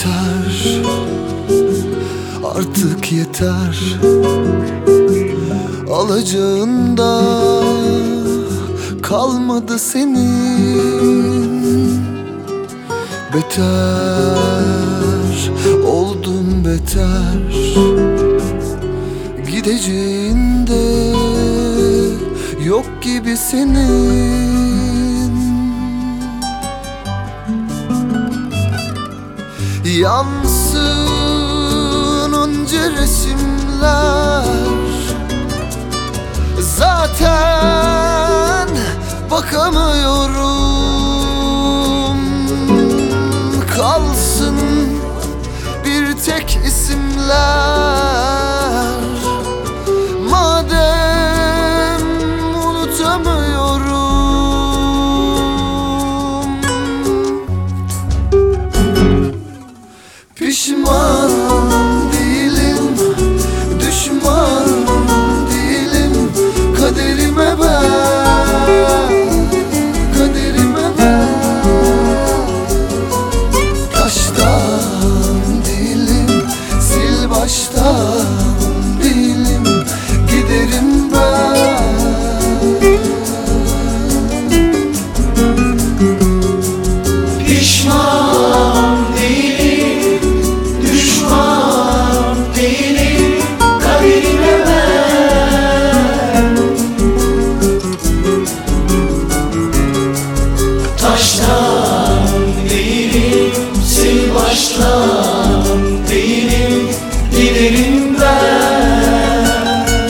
Yeter, artık yeter. Alacağında kalmadı senin. Beter oldum beter. Gideceğinde yok gibi senin. Yansın onca resimler, zaten bakamıyorum. Kalsın bir tek isimler, madem unutamıyorum. Pişman değilim, düşman değilim. Kaderime ben, kaderime ben. Taştan değilim, sil baştan değilim. Giderim ben. Pişman değilim, düşman değilim. Kaderime ben. Taştan değilim, sil baştan değilim. Giderim ben.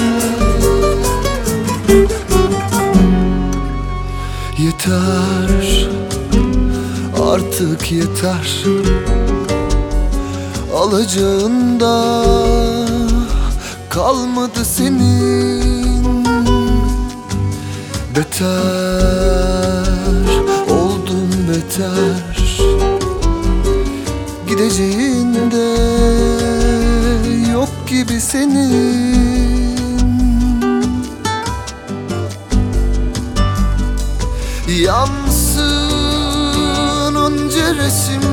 Yeter, artık yeter. Alacağında kalmadı senin. Beter oldum beter. Gideceğinde yok gibi senin. Yansın onca resim